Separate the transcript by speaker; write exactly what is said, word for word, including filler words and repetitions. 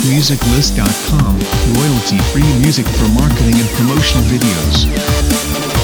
Speaker 1: music list dot com, royalty-free music for marketing and promotional videos.